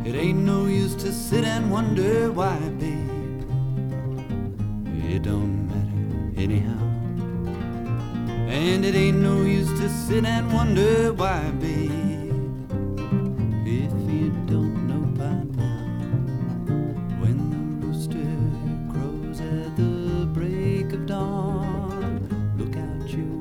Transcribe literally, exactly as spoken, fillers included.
It ain't no use to sit and wonder why, babe. It don't matter anyhow. And it ain't no use to sit and wonder why, babe.